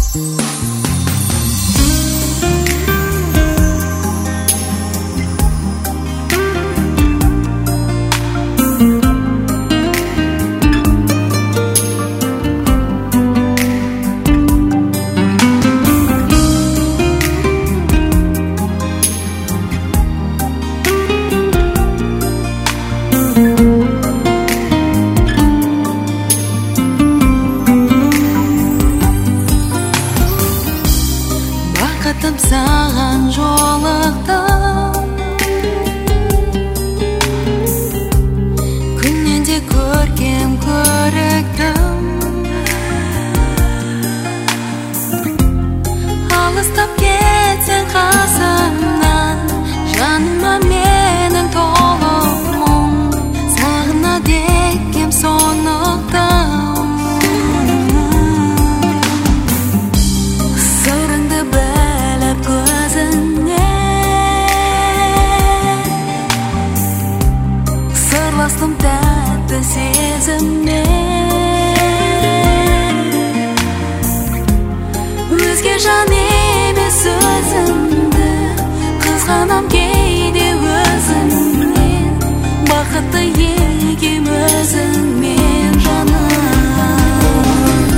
Саған жолықтым, күннен де көркем көріктім. Алыстап кетсең қасымнан, жаныма менің толып мұң, сағынады екем сондықтан. Сырыңды біліп көзіңнен, сырластым тәтті сезіммен. Өзге жан емес өзіңді, қызғанам кейде өзіңнен. Бақытты екем өзіңмен жаным.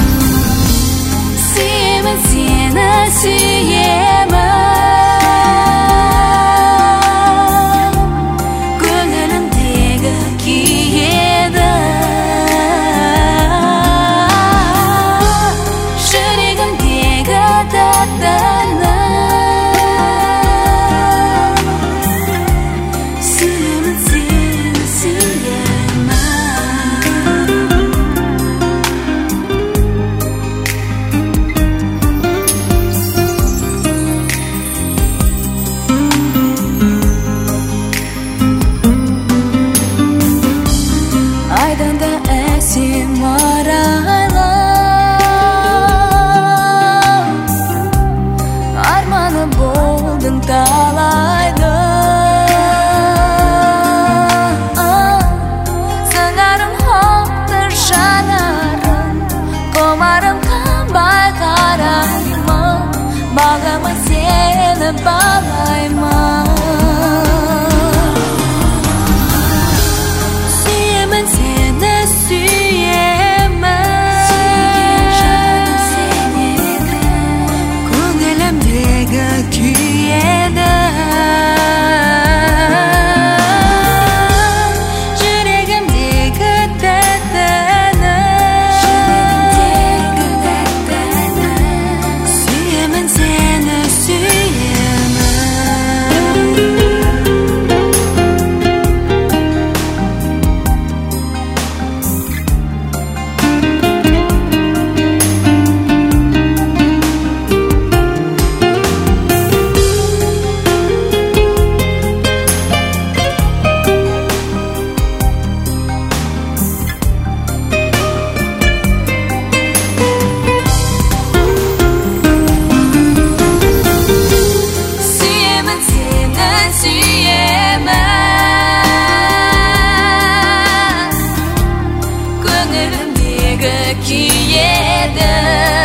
Сүйемін сені, сүйемін, көңілімдегі күйеді, жүрегімдегі тәттіні. Сүйемін сені, сүйемін. Айдан да әсем арайлы, арманы болдың талайды. Сыңарым оқты жанарым, құмарым қанбай қараймын, бағыма сені балаймын. Сүйемін сені, сүйемін, көңілімдегі күйеді, жүрегімдегі тәттіні. Сүйемін сені, сүйемін. Сүйемін сені, сүйемін, көңілімдегі күйеді.